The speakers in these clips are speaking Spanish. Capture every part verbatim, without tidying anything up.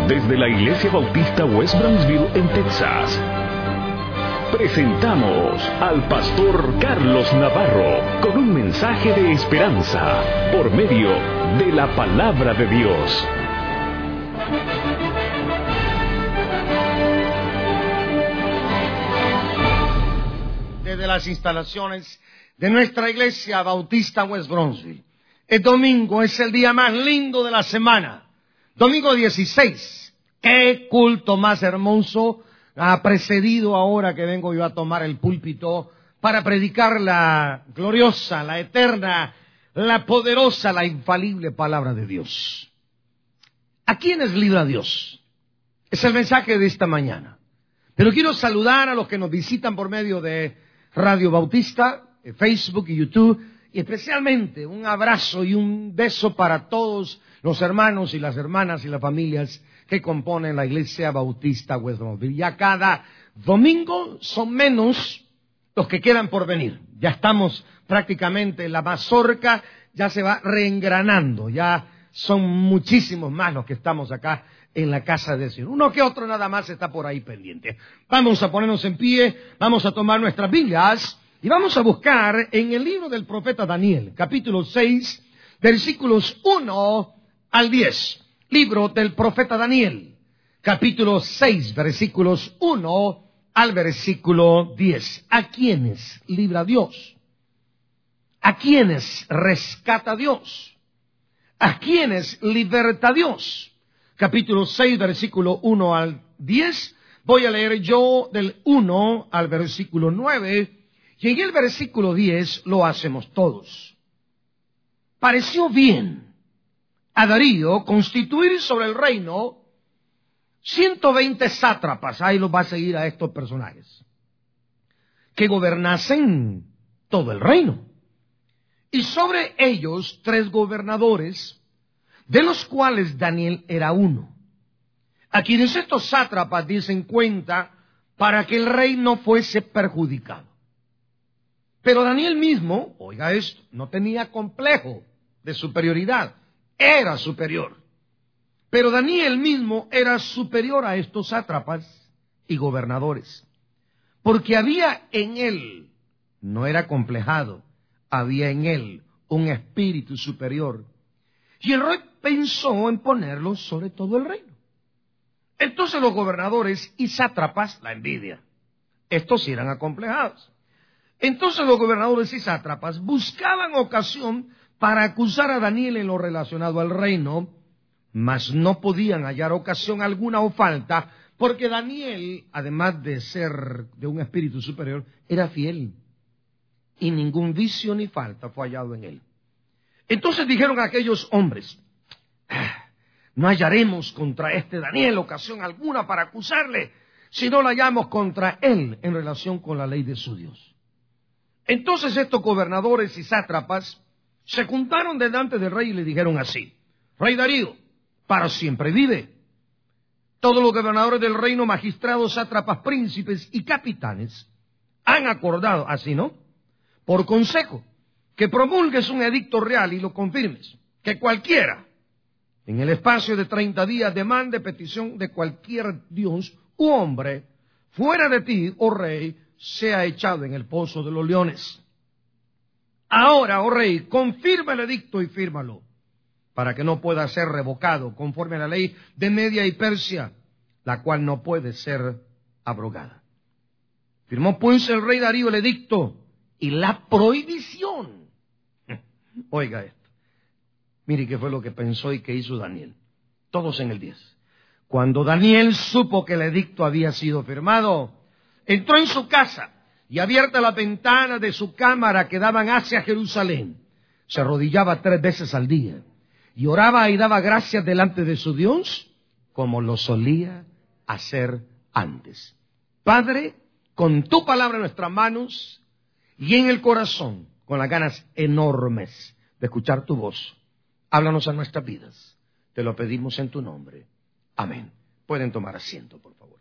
Desde la Iglesia Bautista West Brownsville en Texas, presentamos al pastor Carlos Navarro con un mensaje de esperanza por medio de la palabra de Dios. Desde las instalaciones de nuestra Iglesia Bautista West Brownsville. El domingo es el día más lindo de la semana. Domingo dieciséis. Qué culto más hermoso ha precedido ahora que vengo yo a tomar el púlpito para predicar la gloriosa, la eterna, la poderosa, la infalible palabra de Dios. ¿A quiénes libra Dios? Es el mensaje de esta mañana. Pero quiero saludar a los que nos visitan por medio de Radio Bautista, Facebook y YouTube, y especialmente un abrazo y un beso para todos los hermanos y las hermanas y las familias que componen la Iglesia Bautista West Brownsville. Ya cada domingo son menos los que quedan por venir. Ya estamos prácticamente, la mazorca ya se va reengranando, ya son muchísimos más los que estamos acá en la casa de Dios. Uno que otro nada más está por ahí pendiente. Vamos a ponernos en pie, vamos a tomar nuestras Biblias y vamos a buscar en el libro del profeta Daniel, capítulo seis, versículos uno al diez. Libro del profeta Daniel, capítulo seis, versículos uno al versículo diez. ¿A quiénes libra Dios? ¿A quiénes rescata Dios? ¿A quiénes liberta Dios? Capítulo seis, versículo uno al diez. Voy a leer yo del uno al versículo nueve. Y en el versículo diez lo hacemos todos. Pareció bien a Darío constituir sobre el reino ciento veinte sátrapas, ahí los va a seguir a estos personajes, que gobernasen todo el reino, y sobre ellos tres gobernadores, de los cuales Daniel era uno, a quienes estos sátrapas dicen cuenta para que el rey no fuese perjudicado. Pero Daniel mismo, oiga esto, no tenía complejo de superioridad, era superior. Pero Daniel mismo era superior a estos sátrapas y gobernadores, porque había en él, no era complejado, había en él un espíritu superior. Y el rey pensó en ponerlo sobre todo el reino. Entonces los gobernadores y sátrapas, la envidia, estos eran acomplejados. Entonces los gobernadores y sátrapas buscaban ocasión para acusar a Daniel en lo relacionado al reino, mas no podían hallar ocasión alguna o falta, porque Daniel, además de ser de un espíritu superior, era fiel, y ningún vicio ni falta fue hallado en él. Entonces dijeron aquellos hombres, ah, no hallaremos contra este Daniel ocasión alguna para acusarle, si no la hallamos contra él en relación con la ley de su Dios. Entonces estos gobernadores y sátrapas se juntaron delante del rey y le dijeron así: Rey Darío, para siempre vive. Todos los gobernadores del reino, magistrados, sátrapas, príncipes y capitanes han acordado, así no, por consejo, que promulgues un edicto real y lo confirmes, que cualquiera, en el espacio de treinta días, demande petición de cualquier dios u hombre, fuera de ti, oh rey, sea echado en el pozo de los leones. Ahora, oh rey, confirma el edicto y fírmalo, para que no pueda ser revocado conforme a la ley de Media y Persia, la cual no puede ser abrogada. Firmó pues el rey Darío el edicto y la prohibición. Oiga esto. Mire qué fue lo que pensó y que hizo Daniel. Todos en el diez. Cuando Daniel supo que el edicto había sido firmado, entró en su casa y abierta la ventana de su cámara que daban hacia Jerusalén, se arrodillaba tres veces al día y oraba y daba gracias delante de su Dios, como lo solía hacer antes. Padre, con tu palabra en nuestras manos y en el corazón, con las ganas enormes de escuchar tu voz, háblanos a nuestras vidas. Te lo pedimos en tu nombre. Amén. Pueden tomar asiento, por favor.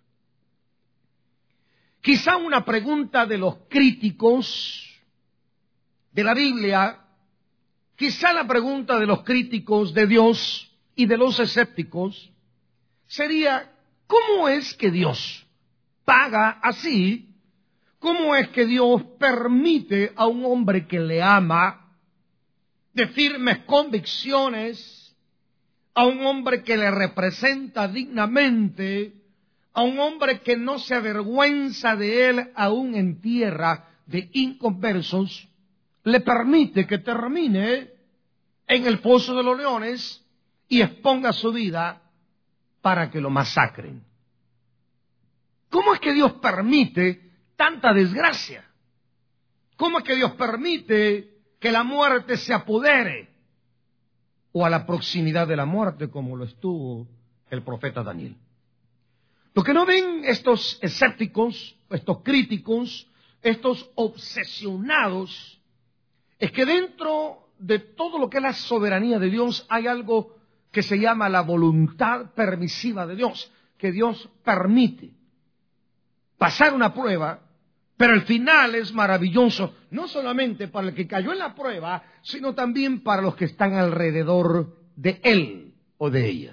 Quizá una pregunta de los críticos de la Biblia, quizá la pregunta de los críticos de Dios y de los escépticos, sería, ¿cómo es que Dios paga así? ¿Cómo es que Dios permite a un hombre que le ama, de firmes convicciones, a un hombre que le representa dignamente, a un hombre que no se avergüenza de él aún en tierra de inconversos, le permite que termine en el foso de los leones y exponga su vida para que lo masacren? ¿Cómo es que Dios permite tanta desgracia? ¿Cómo es que Dios permite que la muerte se apodere o a la proximidad de la muerte como lo estuvo el profeta Daniel? Lo que no ven estos escépticos, estos críticos, estos obsesionados, es que dentro de todo lo que es la soberanía de Dios hay algo que se llama la voluntad permisiva de Dios, que Dios permite pasar una prueba, pero el final es maravilloso, no solamente para el que cayó en la prueba, sino también para los que están alrededor de él o de ella.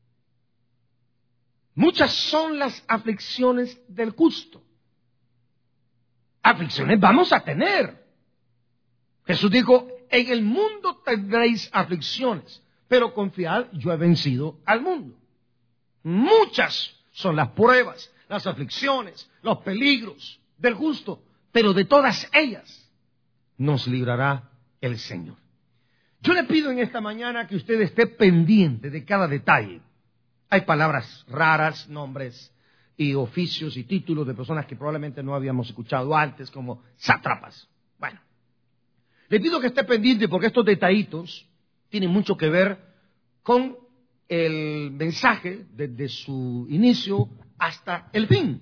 Muchas son las aflicciones del justo. Aflicciones vamos a tener. Jesús dijo, en el mundo tendréis aflicciones, pero confiad, yo he vencido al mundo. Muchas son las pruebas, las aflicciones, los peligros del justo, pero de todas ellas nos librará el Señor. Yo le pido en esta mañana que usted esté pendiente de cada detalle. Hay palabras raras, nombres y oficios y títulos de personas que probablemente no habíamos escuchado antes, como sátrapas. Bueno, le pido que esté pendiente porque estos detallitos tienen mucho que ver con el mensaje desde su inicio hasta el fin.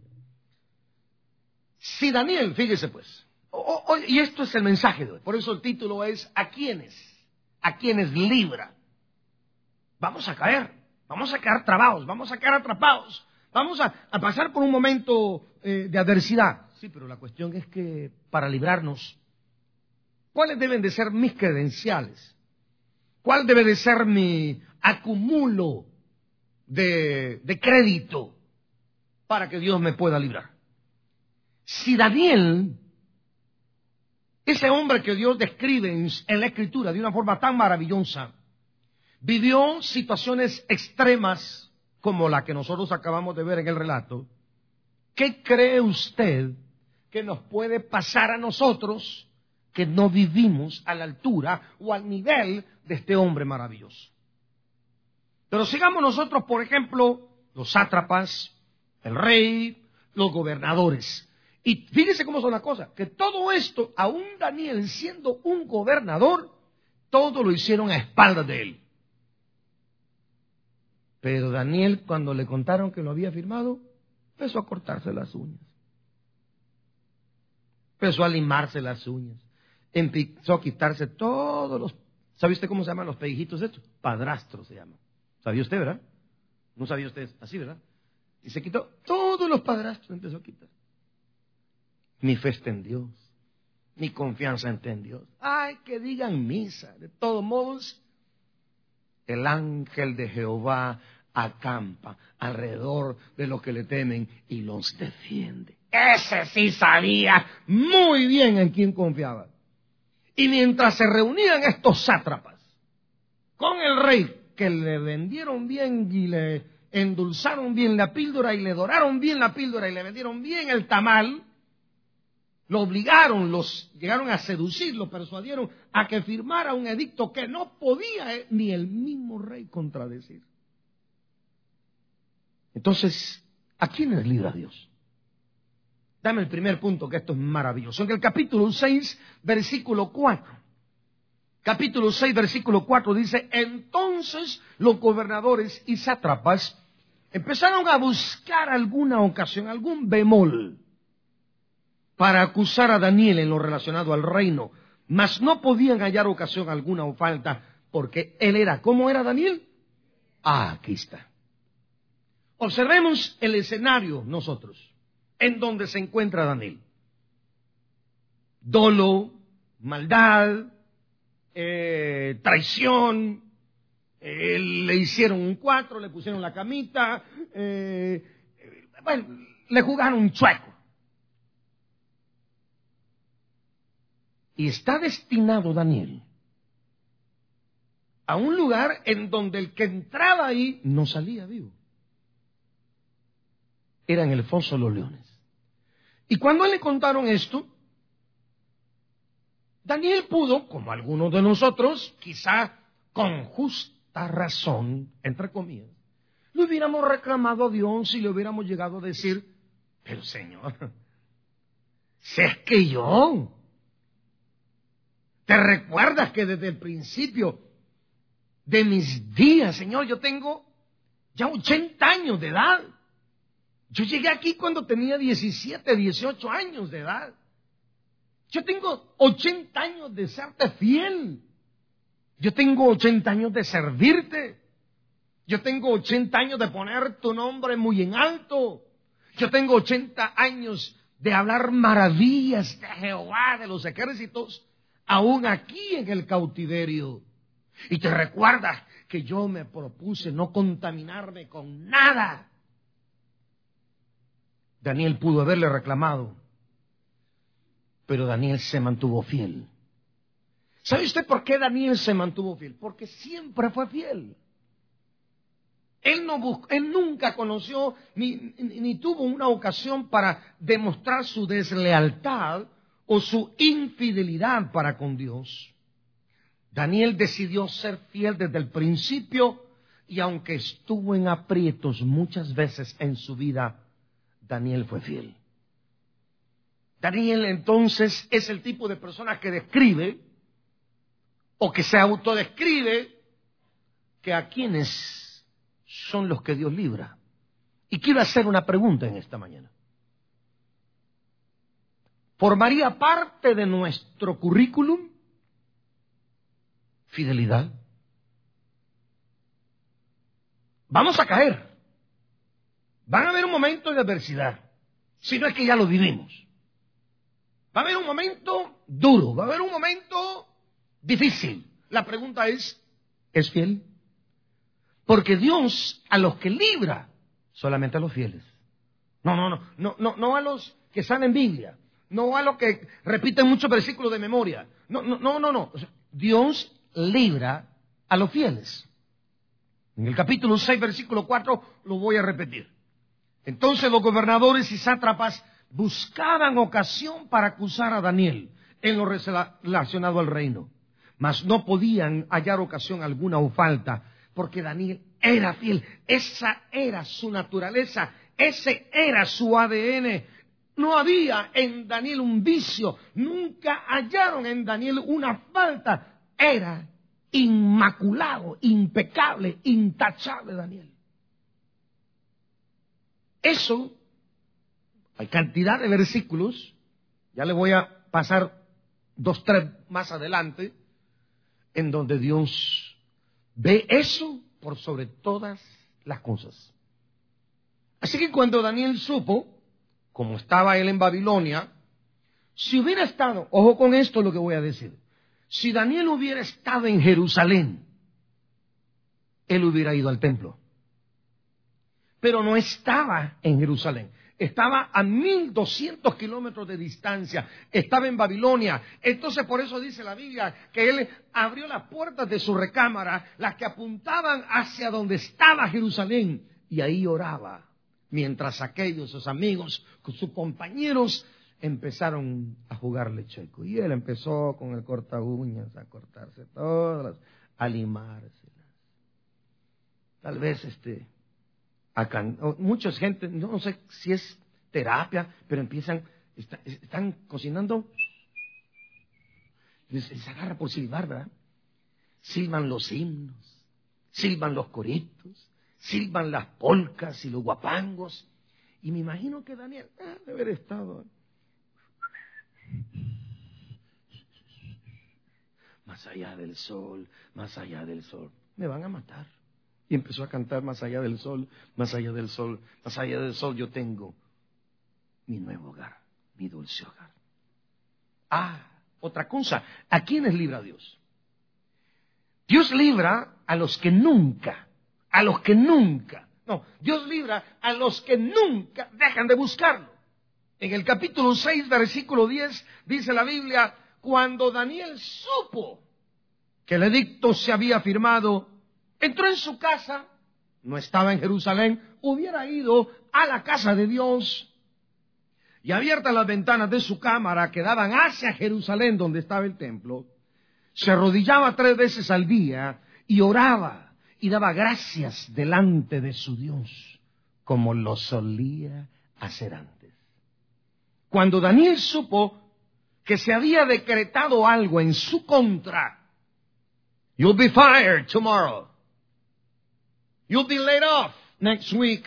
Si Daniel, fíjese pues, o, o, y esto es el mensaje de hoy, por eso el título es ¿a quiénes? ¿A quiénes libra? Vamos a caer. Vamos a quedar trabados, vamos a quedar atrapados, vamos a, a pasar por un momento eh, de adversidad. Sí, pero la cuestión es que para librarnos, ¿cuáles deben de ser mis credenciales? ¿Cuál debe de ser mi acumulo de, de crédito para que Dios me pueda librar? Si Daniel, ese hombre que Dios describe en, en la Escritura de una forma tan maravillosa, vivió situaciones extremas como la que nosotros acabamos de ver en el relato, ¿qué cree usted que nos puede pasar a nosotros que no vivimos a la altura o al nivel de este hombre maravilloso? Pero sigamos nosotros, por ejemplo, los sátrapas, el rey, los gobernadores. Y fíjese cómo son las cosas, que todo esto, aún Daniel siendo un gobernador, todo lo hicieron a espaldas de él. Pero Daniel, cuando le contaron que lo había firmado, empezó a cortarse las uñas. Empezó a limarse las uñas. Empezó a quitarse todos los... ¿Sabe usted cómo se llaman los pellejitos estos? Padrastros se llaman. ¿Sabía usted, verdad? No sabía usted así, ¿verdad? Y se quitó todos los padrastros, empezó a quitar. Mi fe está en Dios. Mi confianza está en Dios. Ay, que digan misa. De todos modos, el ángel de Jehová acampa alrededor de los que le temen y los defiende. Ese sí sabía muy bien en quién confiaba. Y mientras se reunían estos sátrapas con el rey, que le vendieron bien y le endulzaron bien la píldora y le doraron bien la píldora y le vendieron bien el tamal, lo obligaron, los llegaron a seducir, lo persuadieron a que firmara un edicto que no podía ni el mismo rey contradecir. Entonces, ¿a quiénes libra Dios? Dame el primer punto, que esto es maravilloso. En el capítulo seis, versículo cuatro. Capítulo seis, versículo cuatro dice, entonces los gobernadores y sátrapas empezaron a buscar alguna ocasión, algún bemol, para acusar a Daniel en lo relacionado al reino, mas no podían hallar ocasión alguna o falta, porque él era, ¿cómo era Daniel? Ah, aquí está. Observemos el escenario nosotros, en donde se encuentra Daniel. Dolo, maldad, eh, traición, Eh, le hicieron un cuatro, le pusieron la camita, eh, bueno, le jugaron un chueco. Y está destinado Daniel a un lugar en donde el que entraba ahí no salía vivo. Era en el foso de los leones. Y cuando le contaron esto, Daniel pudo, como algunos de nosotros, quizá con justa razón, entre comillas, le hubiéramos reclamado a Dios y le hubiéramos llegado a decir, pero Señor, si es que yo, ¿te recuerdas que desde el principio de mis días, Señor, yo tengo ya ochenta años de edad? Yo llegué aquí cuando tenía diecisiete, dieciocho años de edad. Yo tengo ochenta años de serte fiel. Yo tengo ochenta años de servirte. Yo tengo ochenta años de poner tu nombre muy en alto. Yo tengo ochenta años de hablar maravillas de Jehová, de los ejércitos, aún aquí en el cautiverio. Y te recuerdas que yo me propuse no contaminarme con nada. Daniel pudo haberle reclamado, pero Daniel se mantuvo fiel. ¿Sabe usted por qué Daniel se mantuvo fiel? Porque siempre fue fiel. Él, no buscó, él nunca conoció ni, ni, ni tuvo una ocasión para demostrar su deslealtad o su infidelidad para con Dios. Daniel decidió ser fiel desde el principio y aunque estuvo en aprietos muchas veces en su vida, Daniel fue fiel. Daniel entonces es el tipo de persona que describe o que se autodescribe que a quienes son los que Dios libra. Y quiero hacer una pregunta en esta mañana. ¿Formaría parte de nuestro currículum fidelidad? Vamos a caer. Van a haber un momento de adversidad, si no es que ya lo vivimos. Va a haber un momento duro, va a haber un momento difícil. La pregunta es, ¿es fiel? Porque Dios a los que libra, solamente a los fieles. No, no, no, no, no, no a los que saben Biblia, no a los que repiten muchos versículos de memoria. No, no, no, no, no. O sea, Dios libra a los fieles. En el capítulo seis, versículo cuatro, lo voy a repetir. Entonces los gobernadores y sátrapas buscaban ocasión para acusar a Daniel en lo relacionado al reino, mas no podían hallar ocasión alguna o falta, porque Daniel era fiel. Esa era su naturaleza, ese era su A D N. No había en Daniel un vicio, nunca hallaron en Daniel una falta. Era inmaculado, impecable, intachable Daniel. Eso, hay cantidad de versículos, ya le voy a pasar dos, tres más adelante, en donde Dios ve eso por sobre todas las cosas. Así que cuando Daniel supo, como estaba él en Babilonia, si hubiera estado, ojo con esto lo que voy a decir, si Daniel hubiera estado en Jerusalén, él hubiera ido al templo. Pero no estaba en Jerusalén. Estaba a mil doscientos kilómetros de distancia. Estaba en Babilonia. Entonces por eso dice la Biblia que él abrió las puertas de su recámara, las que apuntaban hacia donde estaba Jerusalén. Y ahí oraba. Mientras aquellos, sus amigos, sus compañeros, empezaron a jugarle chueco. Y él empezó con el corta uñas a cortarse todas, a limárselas. Tal vez este... Acá, mucha gente, no sé si es terapia, pero empiezan, está, están cocinando, les, les agarra por silbar, ¿verdad? Silban los himnos, silban los coritos, silban las polcas y los guapangos. Y me imagino que Daniel ah, debe haber estado más allá del sol, más allá del sol. Me van a matar. Y empezó a cantar más allá del sol, más allá del sol, más allá del sol yo tengo mi nuevo hogar, mi dulce hogar. Ah, otra cosa, ¿a quiénes libra Dios? Dios libra a los que nunca, a los que nunca, no, Dios libra a los que nunca dejan de buscarlo. En el capítulo seis, versículo diez, dice la Biblia, cuando Daniel supo que el edicto se había firmado, entró en su casa, no estaba en Jerusalén, hubiera ido a la casa de Dios, y abiertas las ventanas de su cámara que daban hacia Jerusalén, donde estaba el templo, se arrodillaba tres veces al día y oraba y daba gracias delante de su Dios, como lo solía hacer antes. Cuando Daniel supo que se había decretado algo en su contra, you'll be fired tomorrow, you'll be laid off next week.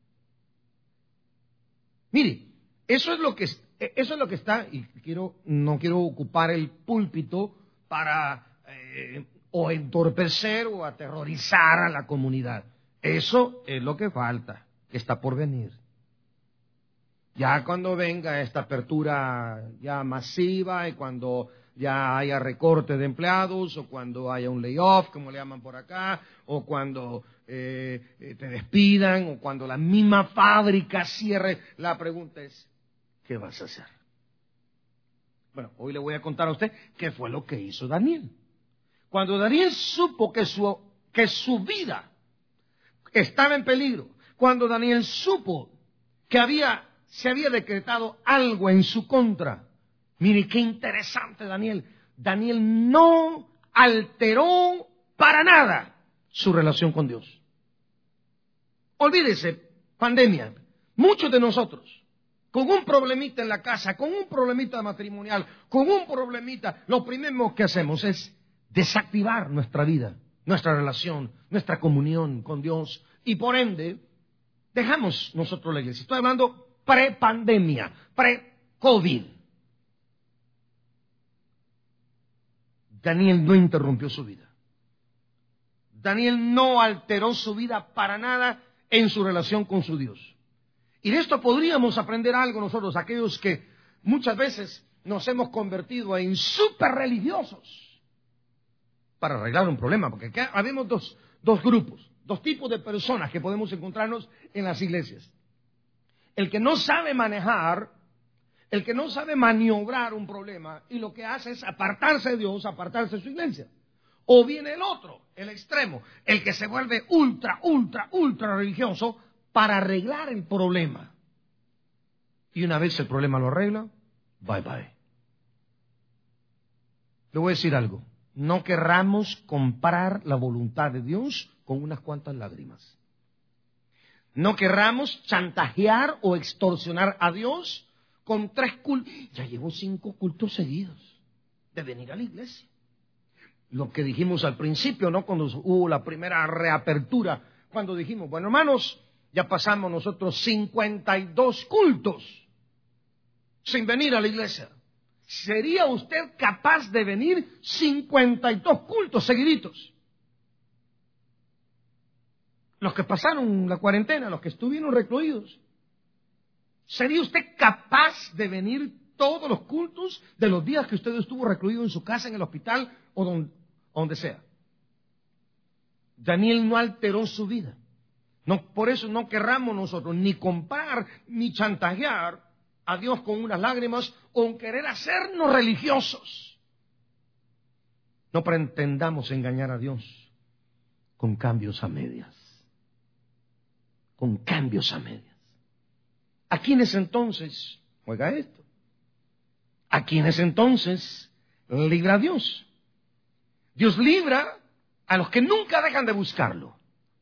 Mire, Eso es lo que eso es lo que está, y quiero no quiero ocupar el púlpito para eh, o entorpecer o aterrorizar a la comunidad. Eso es lo que falta, que está por venir. Ya cuando venga esta apertura ya masiva y cuando ya haya recorte de empleados o cuando haya un layoff, como le llaman por acá, o cuando eh, te despidan o cuando la misma fábrica cierre, la pregunta es, ¿qué vas a hacer? Bueno, hoy le voy a contar a usted qué fue lo que hizo Daniel. Cuando Daniel supo que su, que su vida estaba en peligro, cuando Daniel supo que había, se había decretado algo en su contra, mire qué interesante Daniel. Daniel no alteró para nada su relación con Dios. Olvídese, pandemia, muchos de nosotros, con un problemita en la casa, con un problemita matrimonial, con un problemita, lo primero que hacemos es desactivar nuestra vida, nuestra relación, nuestra comunión con Dios, y por ende, dejamos nosotros la iglesia. Estoy hablando pre-pandemia, pre-COVID. Daniel no interrumpió su vida. Daniel no alteró su vida para nada en su relación con su Dios. Y de esto podríamos aprender algo nosotros, aquellos que muchas veces nos hemos convertido en súper religiosos para arreglar un problema, porque acá habemos dos, dos grupos, dos tipos de personas que podemos encontrarnos en las iglesias. El que no sabe manejar, el que no sabe maniobrar un problema y lo que hace es apartarse de Dios, apartarse de su iglesia. O viene el otro, el extremo, el que se vuelve ultra, ultra, ultra religioso para arreglar el problema. Y una vez el problema lo arregla, bye bye. Le voy a decir algo. No querramos comprar la voluntad de Dios con unas cuantas lágrimas. No querramos chantajear o extorsionar a Dios con tres cultos. Ya llevo cinco cultos seguidos de venir a la iglesia. Lo que dijimos al principio, ¿no? Cuando hubo la primera reapertura, cuando dijimos, bueno, hermanos, ya pasamos nosotros cincuenta y dos cultos sin venir a la iglesia. ¿Sería usted capaz de venir cincuenta y dos cultos seguiditos? Los que pasaron la cuarentena, los que estuvieron recluidos. ¿Sería usted capaz de venir todos los cultos de los días que usted estuvo recluido en su casa, en el hospital o donde, donde sea? Daniel no alteró su vida. No, por eso no querramos nosotros ni comprar ni chantajear a Dios con unas lágrimas o querer hacernos religiosos. No pretendamos engañar a Dios con cambios a medias. Con cambios a medias. ¿A quiénes entonces, oiga esto, a quiénes entonces libra a Dios? Dios libra a los que nunca dejan de buscarlo.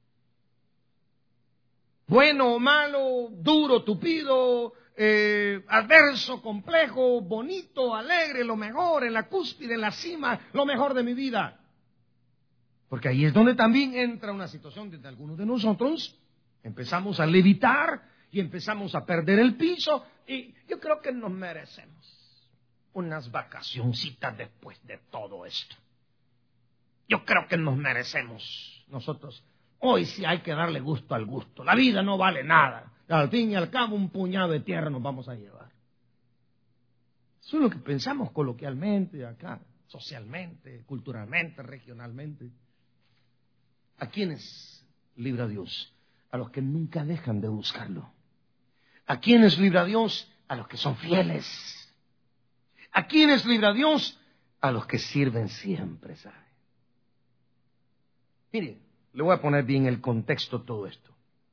Bueno o malo, duro, tupido, eh, adverso, complejo, bonito, alegre, lo mejor, en la cúspide, en la cima, lo mejor de mi vida. Porque ahí es donde también entra una situación donde algunos de nosotros empezamos a levitar y empezamos a perder el piso y yo creo que nos merecemos unas vacacioncitas después de todo esto. Yo creo que nos merecemos nosotros. Hoy sí hay que darle gusto al gusto. La vida no vale nada. Al fin y al cabo un puñado de tierra nos vamos a llevar. Eso es lo que pensamos coloquialmente acá. socialmente, culturalmente, regionalmente. ¿A quiénes libra Dios? A los que nunca dejan de buscarlo. ¿A quiénes libra Dios? A los que son fieles. ¿A quiénes libra Dios? A los que sirven siempre, ¿sabe? Mire, le voy a poner bien el contexto de todo esto.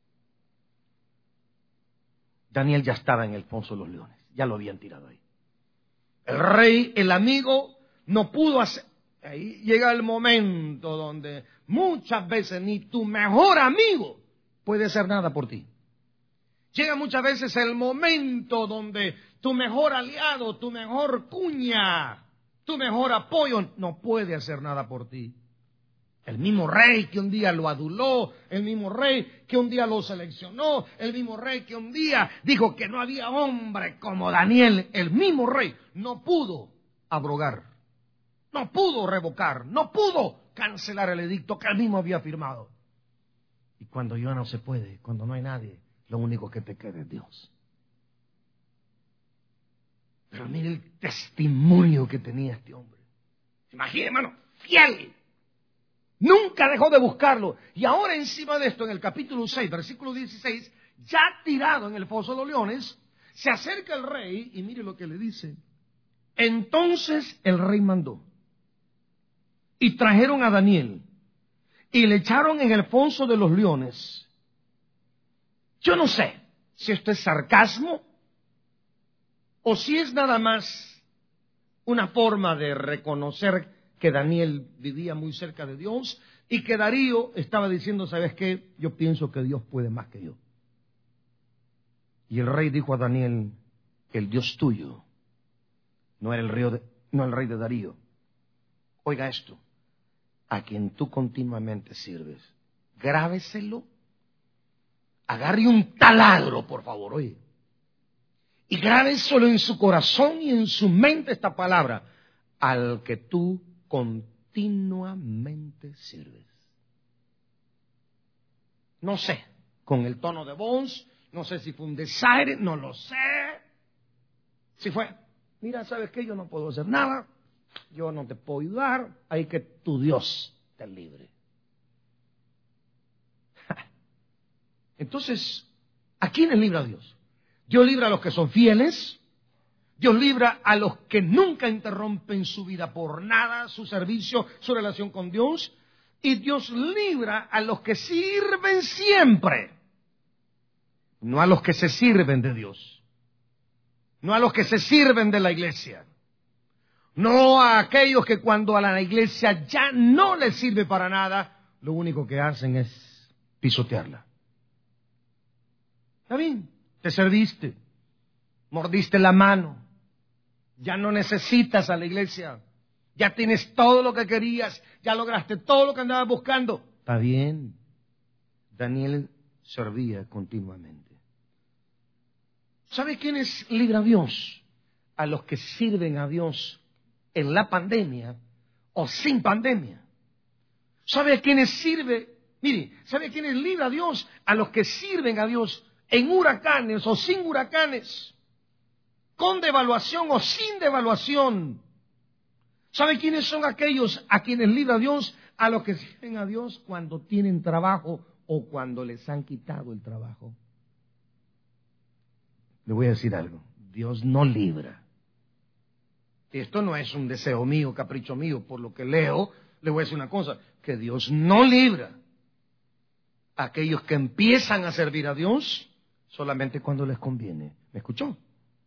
Daniel ya estaba en el foso de los leones, ya lo habían tirado ahí. El rey, el amigo, no pudo hacer. Ahí llega el momento donde muchas veces ni tu mejor amigo puede hacer nada por ti. Llega muchas veces el momento donde tu mejor aliado, tu mejor cuña, tu mejor apoyo no puede hacer nada por ti. El mismo rey que un día lo aduló, el mismo rey que un día lo seleccionó, el mismo rey que un día dijo que no había hombre como Daniel, el mismo rey no pudo abrogar, no pudo revocar, no pudo cancelar el edicto que él mismo había firmado. Y cuando ya no se puede, cuando no hay nadie, lo único que te queda es Dios. Pero mire el testimonio que tenía este hombre. Imagínate, hermano, fiel. Nunca dejó de buscarlo. Y ahora encima de esto, en el capítulo seis, versículo dieciséis, ya tirado en el foso de los leones, se acerca el rey y mire lo que le dice. Entonces el rey mandó y trajeron a Daniel y le echaron en el foso de los leones. Yo no sé si esto es sarcasmo o si es nada más una forma de reconocer que Daniel vivía muy cerca de Dios y que Darío estaba diciendo, ¿sabes qué? Yo pienso que Dios puede más que yo. Y el rey dijo a Daniel, el Dios tuyo no era el rey de, no el rey de Darío. Oiga esto, a quien tú continuamente sirves, grábeselo, agarre un taladro, por favor, oye, y grábeselo en su corazón y en su mente esta palabra, al que tú continuamente sirves. No sé, con el tono de voz, no sé si fue un desaire, no lo sé. Si fue, mira, ¿sabes qué? Yo no puedo hacer nada, yo no te puedo ayudar, hay que tu Dios te libre. Entonces, ¿a quiénes libra Dios? Dios libra a los que son fieles. Dios libra a los que nunca interrumpen su vida por nada, su servicio, su relación con Dios. Y Dios libra a los que sirven siempre. No a los que se sirven de Dios. No a los que se sirven de la iglesia. No a aquellos que cuando a la iglesia ya no les sirve para nada, lo único que hacen es pisotearla. ¿Está bien? Te serviste. Mordiste la mano. Ya no necesitas a la iglesia. Ya tienes todo lo que querías. Ya lograste todo lo que andabas buscando. Está bien. Daniel servía continuamente. ¿Sabe quiénes libra a Dios? A los que sirven a Dios en la pandemia o sin pandemia. ¿Sabe a quiénes sirve? Mire, ¿sabe a quiénes libra a Dios? A los que sirven a Dios en huracanes o sin huracanes. Con devaluación o sin devaluación. ¿Sabe quiénes son aquellos a quienes libra Dios? A los que sirven a Dios cuando tienen trabajo o cuando les han quitado el trabajo. Le voy a decir algo. Dios no libra. Esto no es un deseo mío, capricho mío, por lo que leo. Le voy a decir una cosa, que Dios no libra a aquellos que empiezan a servir a Dios solamente cuando les conviene. ¿Me escuchó?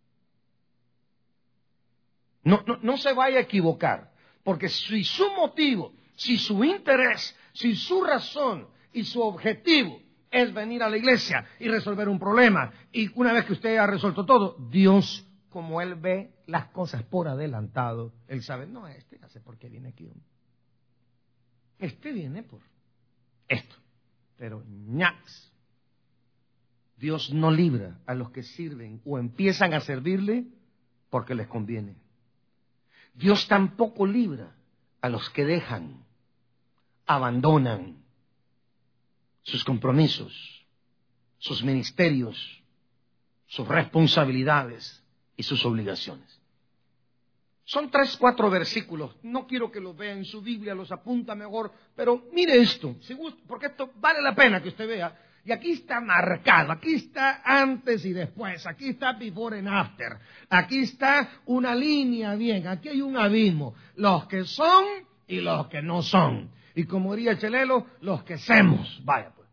No, no, no se vaya a equivocar, porque si su motivo, si su interés, si su razón y su objetivo es venir a la iglesia y resolver un problema, y una vez que usted ha resuelto todo, Dios, como Él ve las cosas por adelantado, Él sabe, no, este no sé por qué viene aquí. Este viene por esto, pero ñax. Dios no libra a los que sirven o empiezan a servirle porque les conviene. Dios tampoco libra a los que dejan, abandonan sus compromisos, sus ministerios, sus responsabilidades y sus obligaciones. Son tres, cuatro versículos. No quiero que los vea en su Biblia, los apunta mejor, pero mire esto, porque esto vale la pena que usted vea. Y aquí está marcado, aquí está antes y después, aquí está before and after, aquí está una línea bien, aquí hay un abismo, los que son y los que no son. Y como diría Chelelo, los que somos. Vaya pues.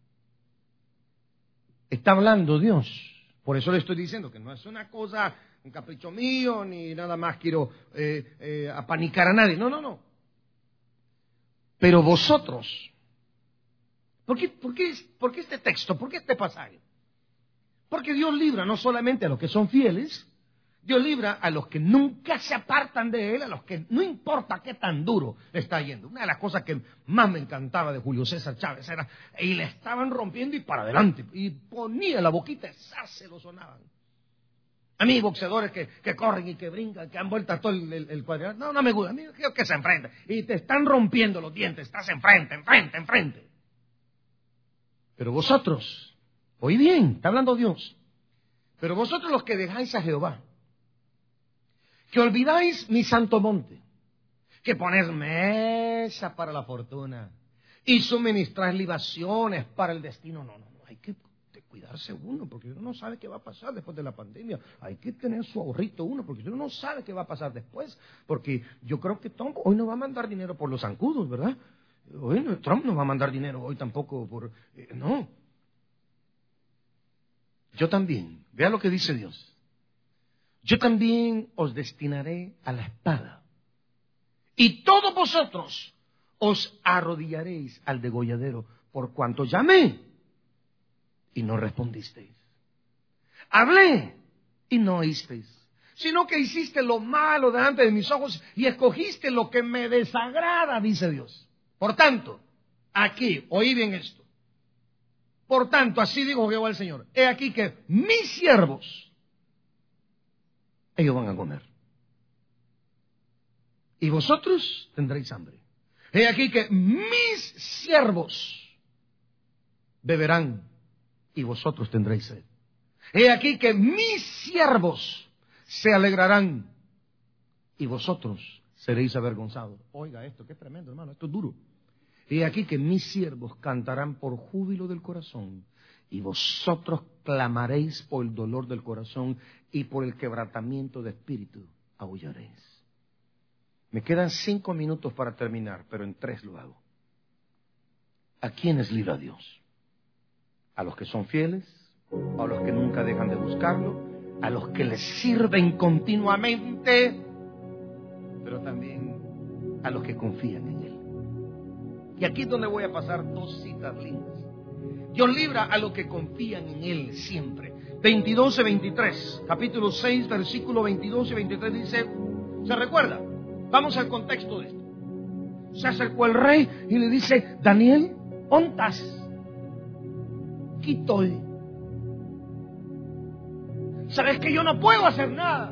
Está hablando Dios. Por eso le estoy diciendo que no es una cosa, un capricho mío, ni nada más quiero eh, eh, apanicar a nadie. No, no, no. Pero vosotros, ¿por qué, por qué, por qué este texto? ¿Por qué este pasaje? Porque Dios libra no solamente a los que son fieles, Dios libra a los que nunca se apartan de Él, a los que no importa qué tan duro le está yendo. Una de las cosas que más me encantaba de Julio César Chávez era, y le estaban rompiendo y para adelante, y ponía la boquita, esa se lo sonaban. A mí boxeadores que, que corren y que brincan, que han vuelto a todo el, el, el cuadrilátero, no, no me gusta, a mí quiero que se enfrenten, y te están rompiendo los dientes, estás enfrente, enfrente, enfrente. Pero vosotros, oí bien, está hablando Dios, pero vosotros los que dejáis a Jehová, que olvidáis mi santo monte, que ponéis mesa para la fortuna y suministráis libaciones para el destino. No, no, no, hay que cuidarse uno, porque uno no sabe qué va a pasar después de la pandemia. Hay que tener su ahorrito uno, porque uno no sabe qué va a pasar después. Porque yo creo que Trump hoy no va a mandar dinero por los zancudos, ¿verdad? Hoy no, Trump no va a mandar dinero hoy tampoco por... Eh, no. Yo también, vea lo que dice Dios. Yo también os destinaré a la espada, y todos vosotros os arrodillaréis al degolladero, por cuanto llamé y no respondisteis. Hablé y no oísteis, sino que hiciste lo malo delante de mis ojos y escogiste lo que me desagrada, dice Dios. Por tanto, aquí, oí bien esto. Por tanto, así dijo Jehová el Señor, he aquí que mis siervos, ellos van a comer, y vosotros tendréis hambre. He aquí que mis siervos beberán, y vosotros tendréis sed. He aquí que mis siervos se alegrarán, y vosotros seréis avergonzados. Oiga esto, qué tremendo, hermano, esto es duro. He aquí que mis siervos cantarán por júbilo del corazón, y vosotros clamaréis por el dolor del corazón, y por el quebrantamiento de espíritu aullaréis. Me quedan cinco minutos para terminar, pero en tres lo hago. ¿A quiénes libra Dios? ¿A los que son fieles? ¿A los que nunca dejan de buscarlo? ¿A los que le sirven continuamente? Pero también a los que confían en Él. Y aquí es donde voy a pasar dos citas lindas. Dios libra a los que confían en Él siempre. veintidós y veintitrés, capítulo seis, versículo veintidós y veintitrés dice, ¿se recuerda? Vamos al contexto de esto. Se acercó el rey y le dice, Daniel, ¿dónde estás? Aquí estoy. ¿Sabes que yo no puedo hacer nada?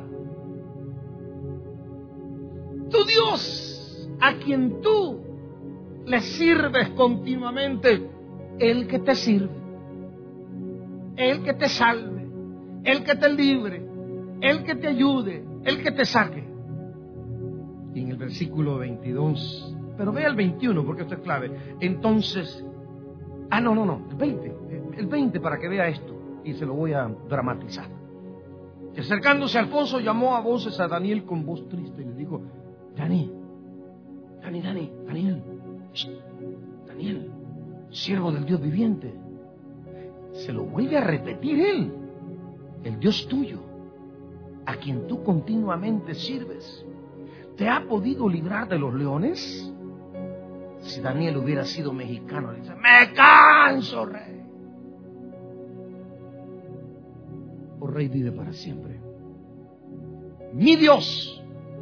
Tu Dios, a quien tú le sirves continuamente, el que te sirve, el que te salve, el que te libre, el que te ayude, el que te saque. Y en el versículo veintidós, pero vea el veintiuno porque esto es clave. Entonces, ah no, no, no, el veinte, el veinte para que vea esto y se lo voy a dramatizar. Y acercándose Alfonso llamó a voces a Daniel con voz triste y le dijo, Dani, Dani, Dani, Daniel, shh, Daniel, siervo del Dios viviente. Se lo vuelve a repetir él, el Dios tuyo, a quien tú continuamente sirves, ¿te ha podido librar de los leones? Si Daniel hubiera sido mexicano, le dice, me canso, rey. Oh rey, vive para siempre. Mi Dios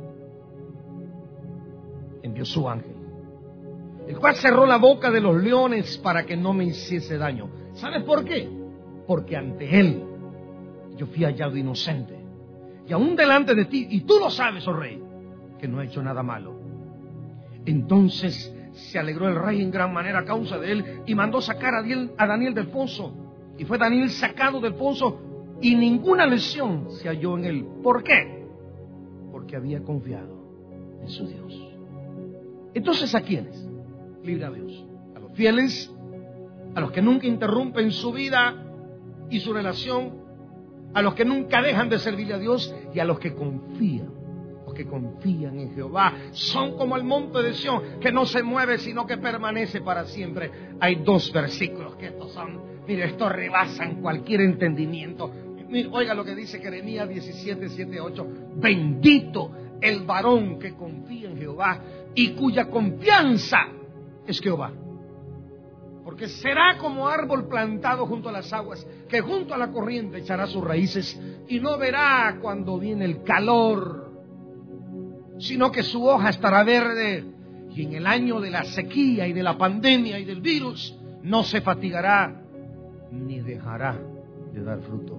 envió su ángel, el cual cerró la boca de los leones para que no me hiciese daño. ¿Sabes por qué? Porque ante él yo fui hallado inocente, y aún delante de ti, y tú lo sabes, oh rey, que no he hecho nada malo. Entonces se alegró el rey en gran manera a causa de él, y mandó sacar a Daniel, a Daniel del foso. Y fue Daniel sacado del foso, y ninguna lesión se halló en él. ¿Por qué? porque había confiado en su Dios. Entonces, ¿a quiénes libra Dios? A los fieles, a los que nunca interrumpen su vida y su relación, a los que nunca dejan de servirle a Dios y a los que confían. Los que confían en Jehová son como el monte de Sión, que no se mueve sino que permanece para siempre. Hay dos versículos que estos son, mire, estos rebasan cualquier entendimiento. Mire, oiga lo que dice Jeremías diecisiete, siete, ocho. Bendito el varón que confía en Jehová y cuya confianza es Jehová. Porque será como árbol plantado junto a las aguas, que junto a la corriente echará sus raíces y no verá cuando viene el calor, sino que su hoja estará verde, y en el año de la sequía y de la pandemia y del virus no se fatigará ni dejará de dar fruto.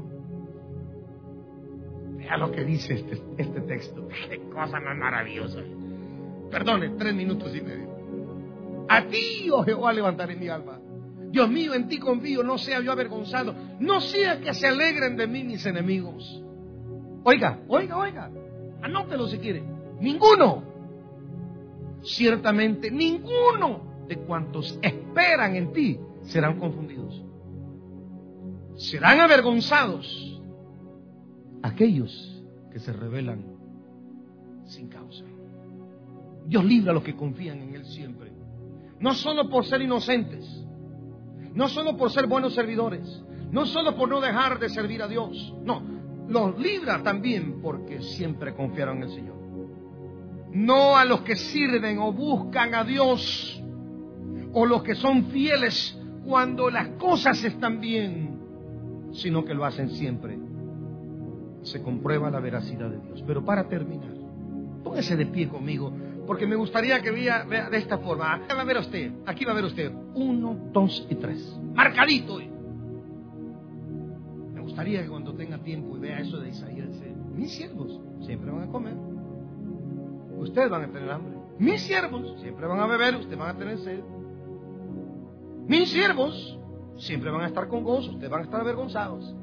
Vea lo que dice este, este texto. Qué cosa más maravillosa. Perdone, tres minutos y medio. A ti, oh Jehová, levantaré mi alma. Dios mío, en ti confío, no sea yo avergonzado, no sea que se alegren de mí mis enemigos. Oiga, oiga, oiga, anótelo si quiere. Ninguno, ciertamente ninguno de cuantos esperan en ti serán confundidos. Serán avergonzados aquellos que se rebelan sin causa. Dios libra a los que confían en Él siempre. No solo por ser inocentes, no solo por ser buenos servidores, no solo por no dejar de servir a Dios. No, los libra también porque siempre confiaron en el Señor. No a los que sirven o buscan a Dios, o los que son fieles cuando las cosas están bien, sino que lo hacen siempre. Se comprueba la veracidad de Dios. Pero para terminar, póngase de pie conmigo, porque me gustaría que vea, vea de esta forma. Aquí va a ver usted, aquí va a ver usted, uno, dos y tres, marcadito. Me gustaría que cuando tenga tiempo y vea eso de Isaías, dice, mis siervos siempre van a comer, ustedes van a tener hambre. Mis siervos siempre van a beber, ustedes van a tener sed. Mis siervos siempre van a estar con gozo, ustedes van a estar avergonzados.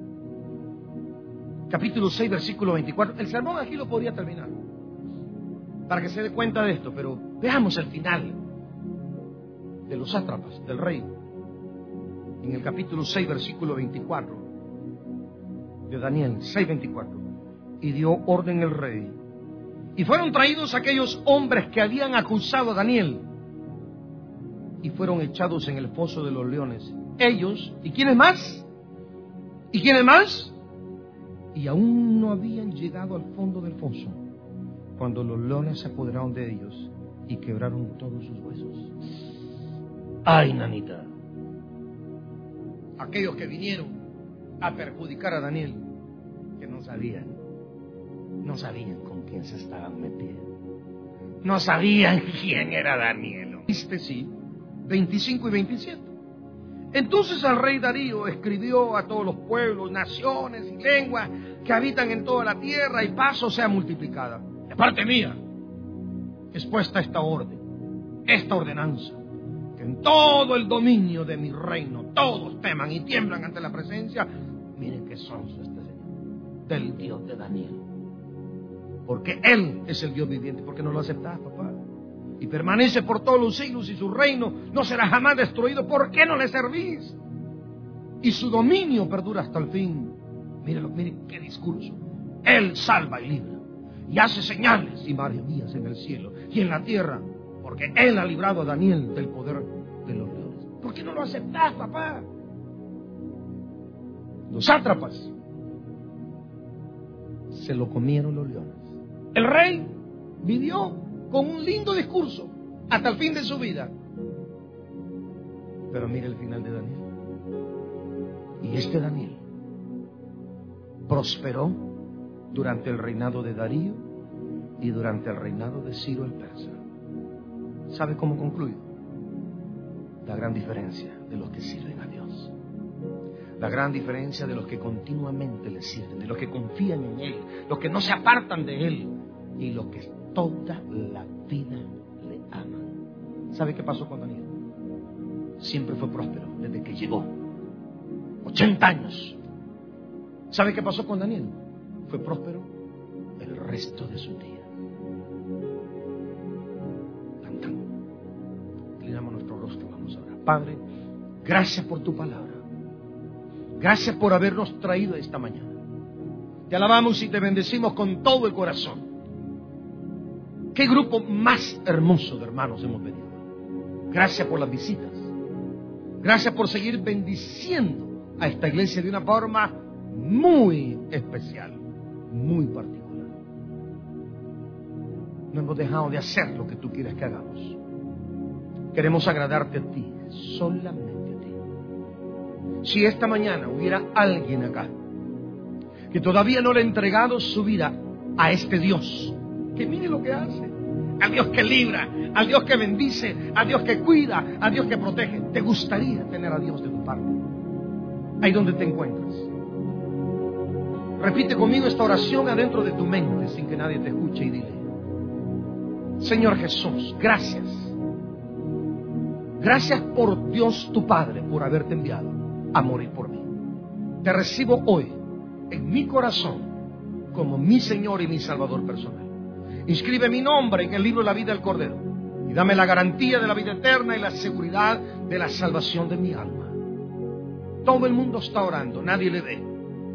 Capítulo seis, versículo veinticuatro. El sermón aquí lo podría terminar, para que se dé cuenta de esto, pero veamos el final de los sátrapas, del rey. En el capítulo seis, versículo veinticuatro de Daniel, seis, veinticuatro. Y dio orden el rey, y fueron traídos aquellos hombres que habían acusado a Daniel, y fueron echados en el foso de los leones. Ellos, ¿y quiénes más? ¿Y quiénes más? Y aún no habían llegado al fondo del foso cuando los leones se apoderaron de ellos y quebraron todos sus huesos. ¡Ay, nanita! Aquellos que vinieron a perjudicar a Daniel, que no sabían, no sabían con quién se estaban metiendo, no sabían quién era Daniel. Este sí, veinticinco y veintisiete. Entonces el rey Darío escribió a todos los pueblos, naciones y lenguas que habitan en toda la tierra, y paso sea multiplicada. De parte mía, es puesta esta orden, esta ordenanza, que en todo el dominio de mi reino todos teman y tiemblan ante la presencia, miren qué sonso este Señor, del Dios de Daniel. Porque Él es el Dios viviente. ¿Por qué no lo aceptás, papá? Y permanece por todos los siglos, y su reino no será jamás destruido. ¿Por qué no le servís? Y su dominio perdura hasta el fin. Míralo, mire qué discurso. Él salva y libra, y hace señales y maravillas en el cielo y en la tierra, porque Él ha librado a Daniel del poder de los leones. ¿Por qué no lo aceptás, papá? Los sátrapas se lo comieron los leones. El rey vivió con un lindo discurso hasta el fin de su vida. Pero mire el final de Daniel. Y este Daniel prosperó durante el reinado de Darío y durante el reinado de Ciro el persa. ¿Sabe cómo concluye? La gran diferencia de los que sirven a Dios. La gran diferencia de los que continuamente le sirven, de los que confían en Él, los que no se apartan de Él, y los que toda la vida le aman. ¿Sabe qué pasó con Daniel? Siempre fue próspero desde que llegó. ochenta años. ¿Sabe qué pasó con Daniel? Fue próspero el resto de su día. Cantando. Inclinamos nuestro rostro, vamos a orar. Padre, gracias por tu palabra. Gracias por habernos traído esta mañana. Te alabamos y te bendecimos con todo el corazón. Qué grupo más hermoso de hermanos hemos venido. Gracias por las visitas. Gracias por seguir bendiciendo a esta iglesia de una forma muy especial, muy particular. No hemos dejado de hacer lo que tú quieres que hagamos. Queremos agradarte a ti, solamente a ti. Si esta mañana hubiera alguien acá que todavía no le ha entregado su vida a este Dios, que mire lo que hace, al Dios que libra, al Dios que bendice, al Dios que cuida, al Dios que protege, ¿te gustaría tener a Dios de tu parte? Ahí donde te encuentras. Repite conmigo esta oración adentro de tu mente sin que nadie te escuche y dile: Señor Jesús, gracias. Gracias por Dios tu Padre por haberte enviado a morir por mí. Te recibo hoy en mi corazón como mi Señor y mi Salvador personal. Inscribe mi nombre en el libro de la vida del Cordero y dame la garantía de la vida eterna y la seguridad de la salvación de mi alma. Todo el mundo está orando, nadie le ve.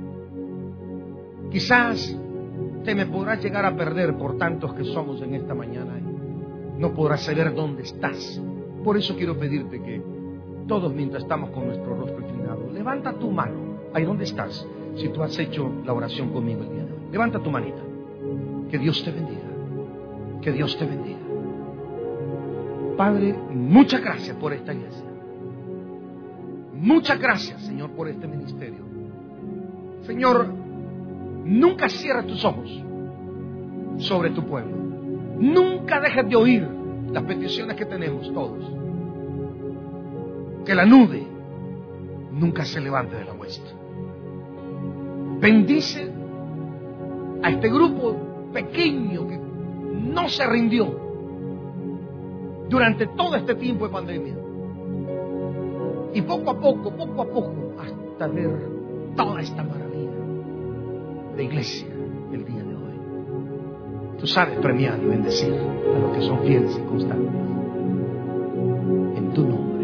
Quizás te me podrás llegar a perder por tantos que somos en esta mañana. No podrás saber dónde estás. Por eso quiero pedirte que todos, mientras estamos con nuestro rostro inclinado, levanta tu mano ahí donde estás. Si tú has hecho la oración conmigo el día de hoy, levanta tu manita. Que Dios te bendiga. Que Dios te bendiga. Padre, muchas gracias por esta iglesia. Muchas gracias, Señor, por este ministerio. Señor, nunca cierres tus ojos sobre tu pueblo. Nunca dejes de oír las peticiones que tenemos todos. Que la nube nunca se levante de la hueste. Bendice a este grupo pequeño que no se rindió durante todo este tiempo de pandemia. Y poco a poco, poco a poco, hasta ver toda esta maravilla de iglesia el día de hoy. Tú sabes premiar y bendecir a los que son fieles y constantes. En tu nombre.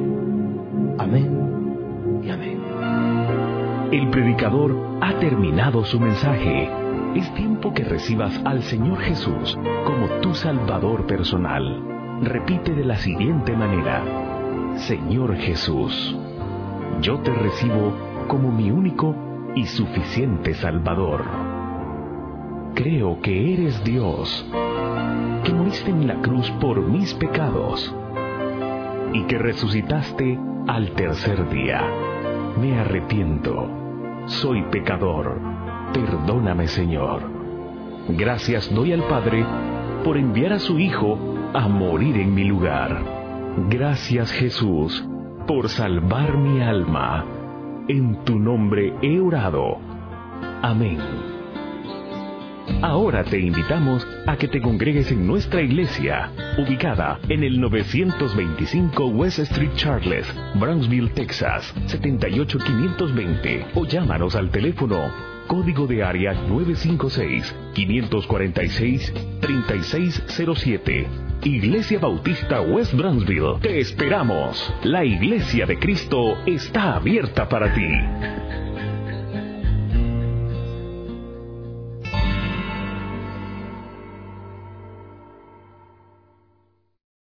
Amén y amén. El predicador ha terminado su mensaje. Es tiempo que recibas al Señor Jesús como tu Salvador personal. Repite de la siguiente manera: Señor Jesús, yo te recibo como mi único y suficiente Salvador. Creo que eres Dios, que moriste en la cruz por mis pecados y que resucitaste al tercer día. Me arrepiento, soy pecador, perdóname, Señor. Gracias doy al Padre por enviar a su Hijo a morir en mi lugar. Gracias, Jesús, por salvar mi alma. En tu nombre he orado. Amén. Ahora te invitamos a que te congregues en nuestra iglesia, ubicada en el novecientos veinticinco West Street Charles, Brownsville, Texas, setenta y ocho quinientos veinte, o llámanos al teléfono código de área nueve cinco seis, cinco cuatro seis, tres seis cero siete. Iglesia Bautista West Brownsville. Te esperamos. La Iglesia de Cristo está abierta para ti.